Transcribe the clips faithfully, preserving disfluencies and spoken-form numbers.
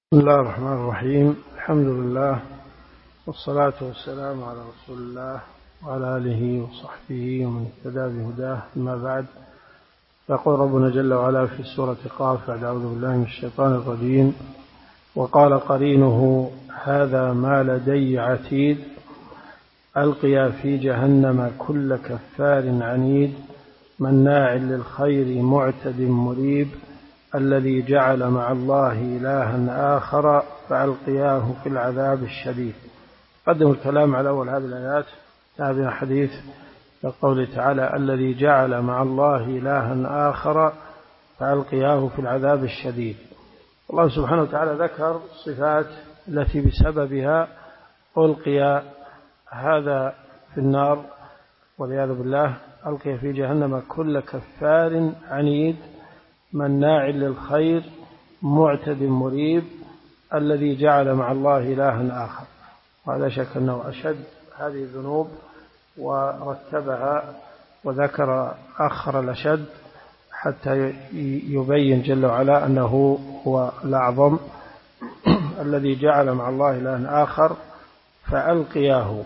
بسم الله الرحمن الرحيم. الحمد لله والصلاة والسلام على رسول الله وعلى آله وصحبه ومن اهتدى بهداه. أما بعد، يقول ربنا جل وعلا في سورة قاف بعد أعوذ بالله من الشيطان الرجيم: وقال قرينه هذا ما لدي عتيد ألقيا في جهنم كل كفار عنيد مناع للخير معتد مريب الذي جعل مع الله إلها آخر فألقياه في العذاب الشديد. قدم الكلام على أول هذه الآيات هذا حديث لقوله تعالى: الذي جعل مع الله إلها آخر فألقياه في العذاب الشديد. الله سبحانه وتعالى ذكر الصفات التي بسببها ألقي هذا في النار والعياذ بالله. ألقي في جهنم كل كفار عنيد مناع للخير معتد مريب الذي جعل مع الله إلها آخر. وهذا شك أنه أشد هذه الذنوب ورتبها وذكر آخر الأشد حتى يبين جل وعلا أنه هو الأعظم. الذي جعل مع الله إلها آخر فألقياه،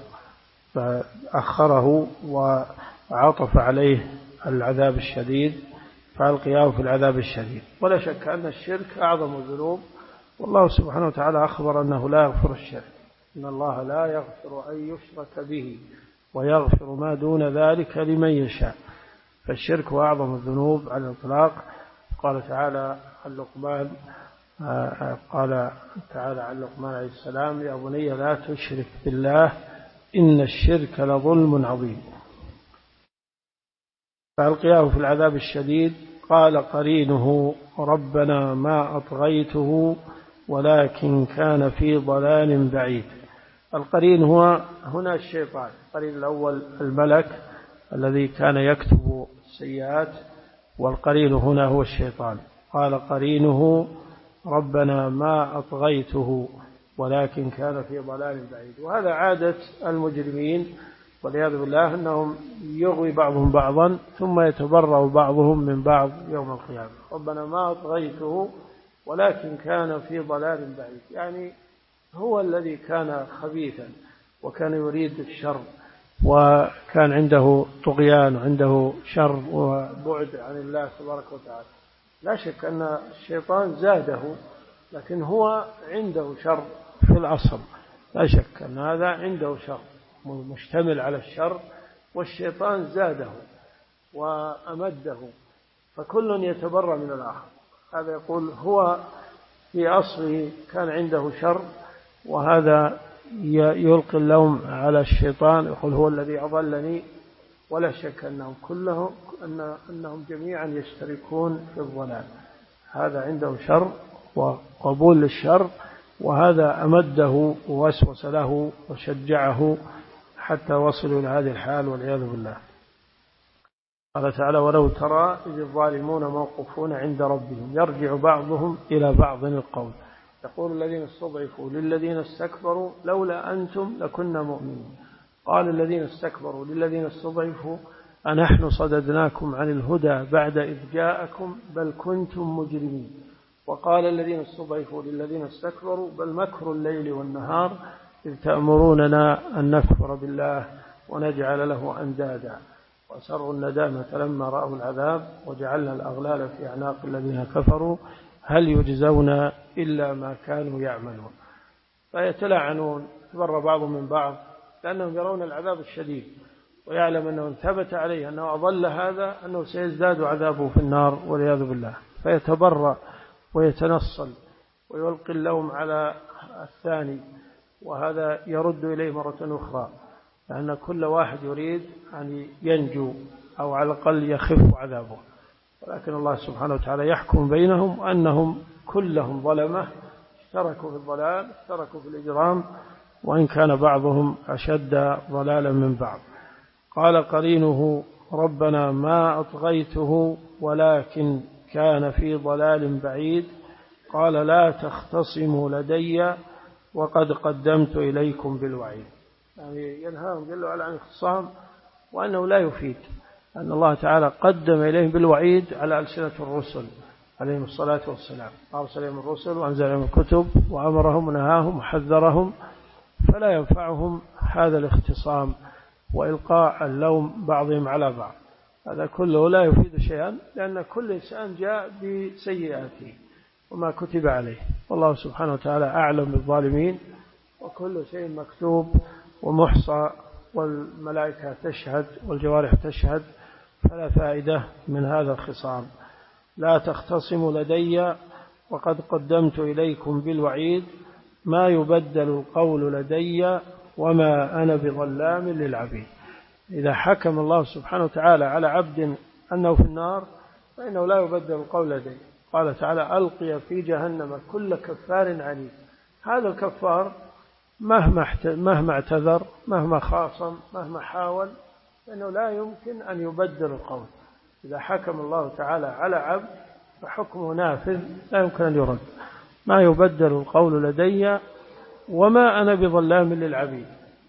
فأخره وعطف عليه العذاب الشديد، فألقياه في العذاب الشديد. ولا شك أن الشرك أعظم الذنوب، والله سبحانه وتعالى أخبر أنه لا يغفر الشرك، إن الله لا يغفر أن يشرك به ويغفر ما دون ذلك لمن يشاء. فالشرك هو أعظم الذنوب على الإطلاق. قال تعالى عن لقمان قال تعالى عن لقمان عليه السلام: يا بني لا تشرك بالله إن الشرك لظلم عظيم. فألقياه في العذاب الشديد. قال قرينه ربنا ما أطغيته ولكن كان في ضلال بعيد. القرين هو هنا الشيطان. القرين الأول الملك الذي كان يكتب السيئات، والقرين هنا هو الشيطان. قال قرينه ربنا ما أطغيته ولكن كان في ضلال بعيد. وهذا عادة المجرمين والعياذ بالله، أنهم يغوي بعضهم بعضا ثم يتبرأ بعضهم من بعض يوم القيامة. ربنا ما أطغيته ولكن كان في ضلال بعيد، يعني هو الذي كان خبيثا وكان يريد الشر وكان عنده طغيان وعنده شر وبعد عن الله تبارك وتعالى. لا شك أن الشيطان زاده، لكن هو عنده شر في الأصل. لا شك أن هذا عنده شر مشتمل على الشر، والشيطان زاده وأمده، فكل يتبرأ من الآخر. هذا يقول هو في أصله كان عنده شر، وهذا يلقي اللوم على الشيطان، يقول هو الذي أضلني. ولا شك أنهم كلهم أن أنهم جميعا يشتركون في الضلال. هذا عنده شر وقبول للشر، وهذا أمده ووسوس له وشجعه حتى وصلوا إلى هذه الحال والعياذ بالله. قال تعالى: ولو ترى إذ الظالمون موقوفون عند ربهم يرجع بعضهم إلى بعض القول يقول الذين استضعفوا للذين استكبروا لولا أنتم لكنا مؤمنين قال الذين استكبروا للذين استضعفوا أنحن صددناكم عن الهدى بعد إذ جاءكم بل كنتم مجرمين وقال الذين استضعفوا للذين استكبروا بل مكر الليل والنهار إذ تأمروننا أن نكفر بالله ونجعل له أندادا وأسروا الندامة لما رأوا العذاب وجعلنا الأغلال في أعناق الذين كفروا هل يجزون إلا ما كانوا يعملون. فيتلاعنون، يتبرأ بعضهم من بعض، لأنهم يرون العذاب الشديد، ويعلم أنه ثبت عليه أنه أضل هذا أنه سيزداد عذابه في النار والعياذ بالله. فيتبرأ ويتنصل ويلقي اللوم على الثاني، وهذا يرد إليه مرة أخرى، لأن كل واحد يريد أن ينجو أو على الأقل يخف عذابه. ولكن الله سبحانه وتعالى يحكم بينهم أنهم كلهم ظلمة، اشتركوا في الضلال، اشتركوا في الإجرام، وإن كان بعضهم أشد ضلالا من بعض. قال قرينه ربنا ما أطغيته ولكن كان في ضلال بعيد قال لا تختصموا لدي وقد قدمت إليكم بالوعيد. يعني ينهاهم جل وعلا عن الخصام، وأنه لا يفيد، أن الله تعالى قدم إليهم بالوعيد على ألسنة الرسل، عليهم الصلاة والسلام، أرسل إليهم الرسل وأنزل عليهم الكتب وأمرهم ونهاهم وحذرهم، فلا ينفعهم هذا الاختصام وإلقاء اللوم بعضهم على بعض، هذا كله لا يفيد شيئا، لأن كل إنسان جاء بسيئاته وما كتب عليه، والله سبحانه وتعالى أعلم بالظالمين، وكل شيء مكتوب ومحصى، والملائكة تشهد والجوارح تشهد، فلا فائدة من هذا الخصام. لا تختصموا لدي وقد قدمت إليكم بالوعيد، ما يبدل القول لدي وما أنا بظلام للعبيد. إذا حكم الله سبحانه وتعالى على عبد أنه في النار فإنه لا يبدل القول لدي. قال تعالى: ألقي في جهنم كل كفار عنيد. هذا الكفار مهما مهما اعتذر، مهما خاصم، مهما حاول، فإنه لا يمكن أن يبدل القول. إذا حكم الله تعالى على عبد فحكمه نافذ، لا يمكن أن يرد. ما يبدل القول لدي وما أنا بظلام للعبيد.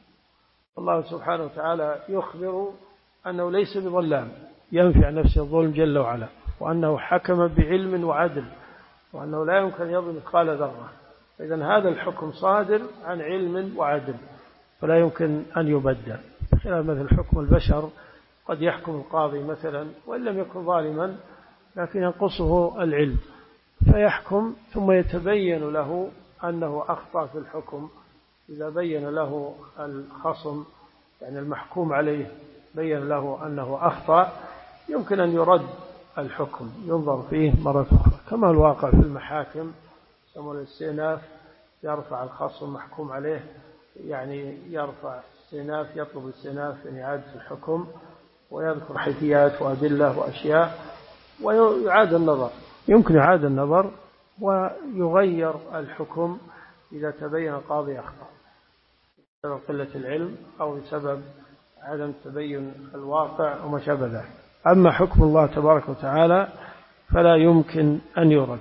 الله سبحانه وتعالى يخبر أنه ليس بظلام، ينفي عن نفسه الظلم جل وعلا، وأنه حكم بعلم وعدل، وأنه لا يمكن يظلم مثقال ذرة. إذن هذا الحكم صادر عن علم وعدل، فلا يمكن أن يبدل، بخلاف مثل حكم البشر، قد يحكم القاضي مثلا وإن لم يكن ظالما لكن ينقصه العلم، فيحكم ثم يتبين له أنه أخطأ في الحكم. إذا بين له الخصم يعني المحكوم عليه بين له أنه أخطأ، يمكن أن يرد الحكم، ينظر فيه مرة أخرى، كما الواقع في المحاكم، يسمون الاستئناف، يرفع الخصم محكوم عليه، يعني يرفع استئناف، يطلب الاستئناف يعني إعادة الحكم، ويذكر حيثيات وأدلة وأشياء، ويعاد النظر. يمكن يعاد النظر ويغير الحكم إذا تبين القاضي أخطأ بسبب قلة العلم أو بسبب عدم تبين الواقع وما شابه ذلك. أما حكم الله تبارك وتعالى فلا يمكن أن يرد.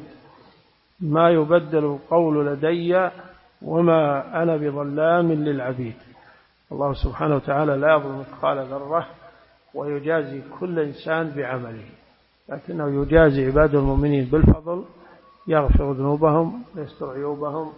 ما يبدل القول لدي وما أنا بظلام للعبيد. الله سبحانه وتعالى لا يظلم مثقال ذرة، ويجازي كل إنسان بعمله، لكنه يجازي عباد المؤمنين بالفضل، يغفر ذنوبهم ويستر عيوبهم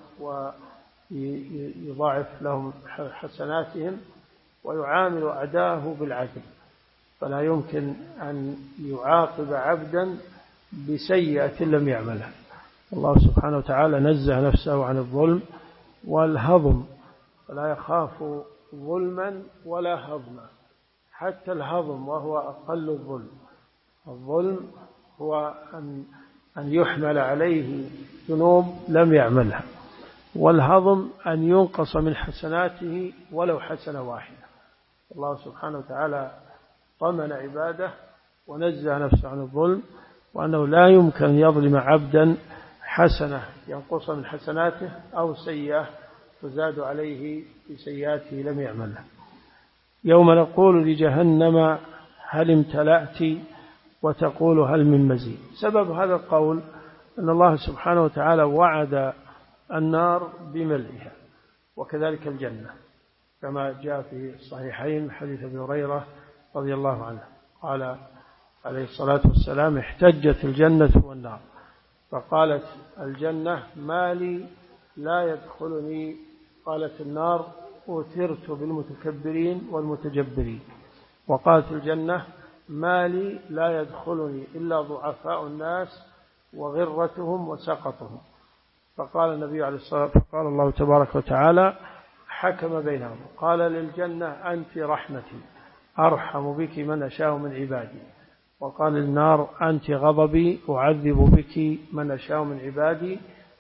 ويضاعف لهم حسناتهم، ويعامل أعداءه بالعدل، فلا يمكن أن يعاقب عبدا بسيئة لم يعملها. الله سبحانه وتعالى نزه نفسه عن الظلم والهضم، فلا يخاف ظلما ولا هضما، حتى الهضم وهو أقل الظلم. الظلم هو أن أن يحمل عليه ذنوب لم يعملها، والهضم أن ينقص من حسناته ولو حسنة واحدة. الله سبحانه وتعالى طمن عباده ونزه نفسه عن الظلم، وأنه لا يمكن أن يظلم عبدا حسنة ينقص من حسناته أو سيئة تزاد عليه بسيئاته لم يعملها. يوم نقول لجهنم هل امتلأت وتقول هل من مزيد. سبب هذا القول أن الله سبحانه وتعالى وعد النار بملئها، وكذلك الجنة، كما جاء في الصحيحين حديث أبي هريرة رضي الله عنه قال عليه الصلاة والسلام: احتجت الجنة والنار، فقالت الجنة: ما لي لا يدخلني؟ قالت النار: أوترت بالمتكبرين والمتجبرين. وقالت الجنة: ما لي لا يدخلني إلا ضعفاء الناس وغرتهم وسقطهم. فقال النبي عليه الصلاة والسلام، فقال الله تبارك وتعالى حكم بينهم، قال للجنة: أنت رحمتي أرحم بك من أشاء من عبادي. وقال للنار: أنت غضبي أعذب بك من أشاء من عبادي،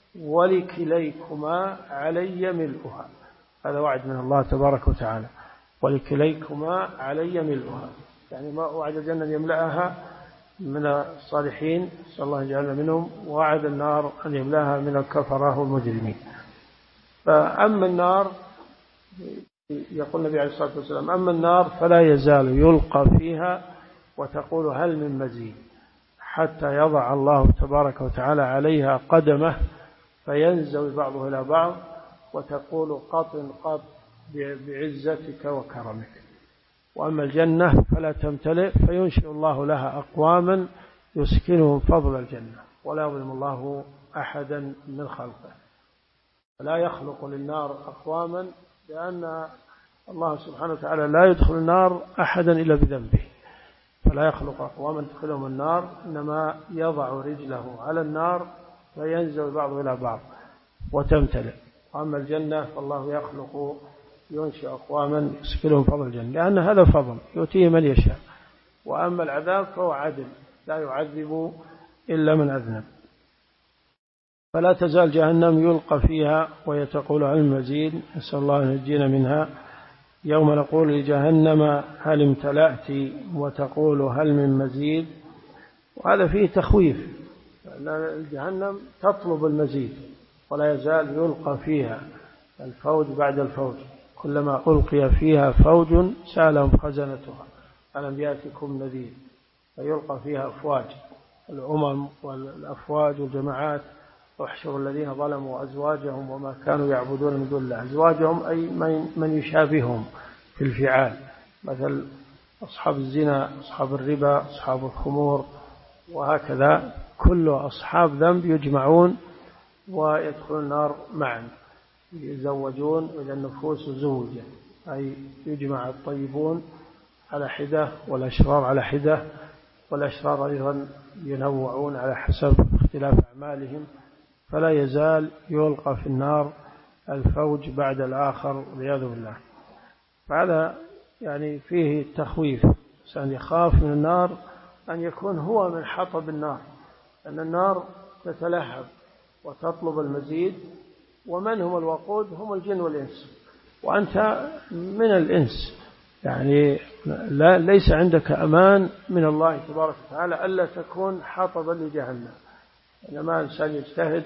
ولكليكما علي ملؤها. هذا وعد من الله تبارك وتعالى، ولكليكما علي ملؤها، يعني ما وعد الجنة يملأها من الصالحين، نسأل الله أن يجعلنا منهم، ووعد النار أن يملأها من الكفرة والمجرمين. فأما النار، يقول النبي عليه الصلاة والسلام: أما النار فلا يزال يلقى فيها وتقول هل من مزيد، حتى يضع الله تبارك وتعالى عليها قدمه فينزوي بعضه إلى بعض، وتقول قط قط بعزتك وكرمك. وأما الجنة فلا تمتلئ، فينشئ الله لها أقواما يسكنهم فضل الجنة، ولا يظلم الله أحدا من خلقه. فلا يخلق للنار أقواما، لأن الله سبحانه وتعالى لا يدخل النار أحدا إلا بذنبه، فلا يخلق أقواما تدخلهم النار، إنما يضع رجله على النار فينزل بعض إلى بعض وتمتلئ. أما الجنة فالله يخلق ينشئ أقواما يسكنهم فضل الجنة، لأن هذا فضل يؤتيه من يشاء. وأما العذاب فهو عدل، لا يعذب إلا من أذنب. فلا تزال جهنم يلقى فيها وهي تقول هل من مزيد، نسأل الله أن ينجينا منها. يوم نقول لجهنم هل امتلأت وتقول هل من مزيد، وهذا فيه تخويف، لأن جهنم تطلب المزيد ولا يزال يلقى فيها الفوج بعد الفوج، كلما ألقي فيها فوج سألهم خزنتها ألم يأتكم نذير، فيلقى فيها أفواج، الأمم والأفواج والجماعات. واحشروا الذين ظلموا أزواجهم وما كانوا يعبدون من دون الله، أزواجهم أي من يشابههم في الفعال، مثل أصحاب الزنا، أصحاب الربا، أصحاب الخمور، وهكذا كل أصحاب ذنب يجمعون ويدخلون النار معا، يزوجون إلى النفوس زوجا، أي يجمع الطيبون على حدة والأشرار على حدة، والأشرار أيضا ينوعون على حسب اختلاف أعمالهم. فلا يزال يلقى في النار الفوج بعد الآخر والعياذ بالله. فهذا يعني فيه التخويف، الإنسان يخاف من النار أن يكون هو من حطب النار، أن النار تتلهب وتطلب المزيد، ومن هم الوقود؟ هم الجن والإنس، وأنت من الإنس، يعني لا ليس عندك أمان من الله تبارك وتعالى ألا تكون حطبا لجهنم. إنما الإنسان يجتهد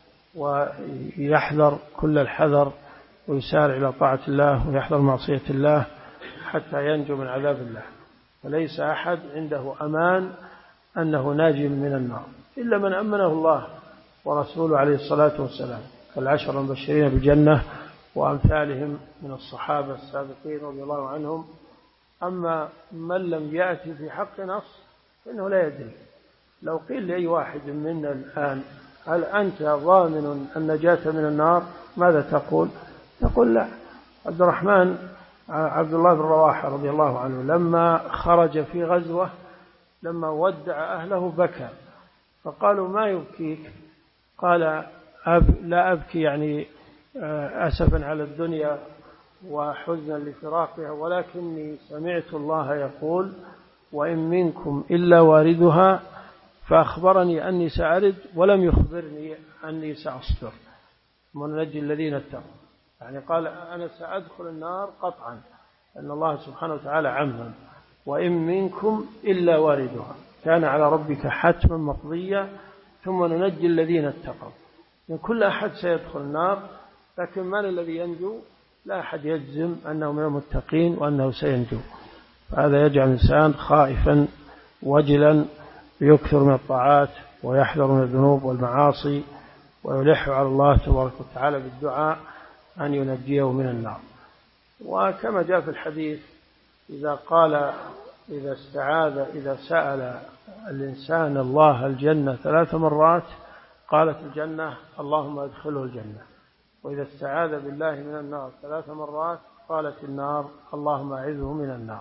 ويحذر كل الحذر ويسارع إلى طاعة الله ويحذر معصية الله حتى ينجو من عذاب الله. فليس أحد عنده أمان أنه ناجي من النار إلا من أمنه الله ورسوله عليه الصلاة والسلام، كالعشر المبشرين بالجنة وأمثالهم من الصحابة السابقين رضي الله عنهم. أما من لم يأتي في حق نص فإنه لا يدري. لو قيل لأي واحد منا الآن هل أنت ضامن النجاة من النار، ماذا تقول؟ تقول لا. عبد الرحمن عبد الله بن رواحة رضي الله عنه لما خرج في غزوة لما ودع أهله بكى، فقالوا ما يبكيك؟ قال أب لا أبكي يعني أسفا على الدنيا وحزنا لفراقها، ولكني سمعت الله يقول وإن منكم إلا واردها، فأخبرني أني سأرد ولم يخبرني أني سأصبر وننجي الذين اتقوا. يعني قال أنا سأدخل النار قطعا، أن الله سبحانه وتعالى عمم وإن منكم إلا واردها، كان على ربك حتما مقضيا ثم ننجي الذين اتقوا. من كل أحد سيدخل النار، لكن من الذي ينجو؟ لا أحد يجزم أنه من المتقين وأنه سينجو. هذا يجعل الإنسان خائفا وجلا، يكثر من الطاعات ويحذر من الذنوب والمعاصي، ويلح على الله تبارك وتعالى بالدعاء أن ينجيه من النار. وكما جاء في الحديث إذا قال إذا استعاذ إذا سأل الإنسان الله الجنة ثلاث مرات قالت الجنة اللهم أدخله الجنة، وإذا استعاذ بالله من النار ثلاث مرات قالت النار اللهم أعذه من النار.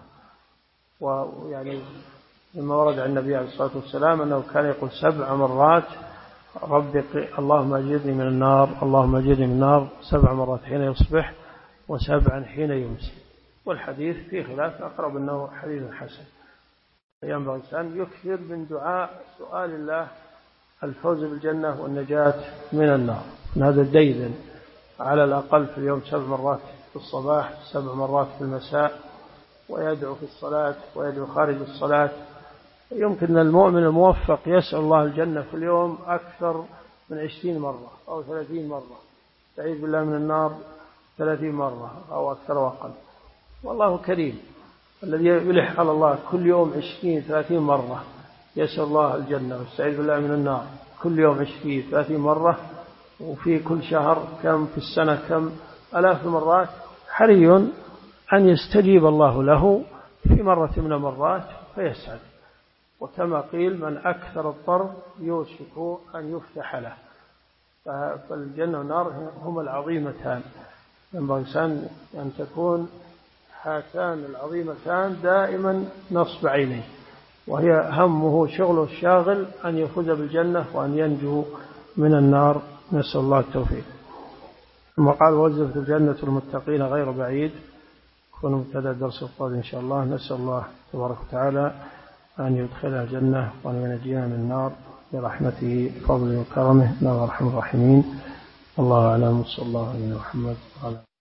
ويعني لما ورد عن النبي عليه الصلاة والسلام أنه كان يقول سبع مرات رب اللهم أجرني من النار اللهم أجرني من النار، سبع مرات حين يصبح وسبعا حين يمسي. والحديث في خلاف، أقرب أنه حديث حسن. ينبغي الإنسان يكثر من دعاء سؤال الله الفوز بالجنة والنجاة من النار. هذا ديدا على الأقل في اليوم سبع مرات في الصباح، سبع مرات في المساء، ويدعو في الصلاة ويدعو خارج الصلاة. يمكن المؤمن الموفق يسأل الله الجنة في اليوم أكثر من عشرين مرة أو ثلاثين مرة، تعيذ بالله من النار ثلاثين مرة أو أكثر وأقل. والله كريم، الذي يلح على الله كل يوم عشرين ثلاثين مرة يسأل الله الجنة ويستعيذ بالله من النار كل يوم عشرين ثلاثين مرة، وفي كل شهر كم، في السنة كم آلاف المرات، حري أن يستجيب الله له في مرة من المرات فيسعد. وكما قيل من أكثر الطرد يوشك أن يفتح له. فالجنة والنار هما العظيمتان، ينبغي الإنسان أن تكون هاتان العظيمتان دائما نصب عينيه، وهي همه شغله الشاغل أن يفوز بالجنة وأن ينجو من النار، نسأل الله التوفيق. ثم قال وزفت الجنة المتقين غير بعيد، يكون مبتدأ درس القادم إن شاء الله. نسأل الله تبارك وتعالى أن يدخلنا الجنة وأن ينجينا من النار برحمته فضله وكرمه، إنه أرحم الراحمين. الله أعلم، صلى الله عليه محمد.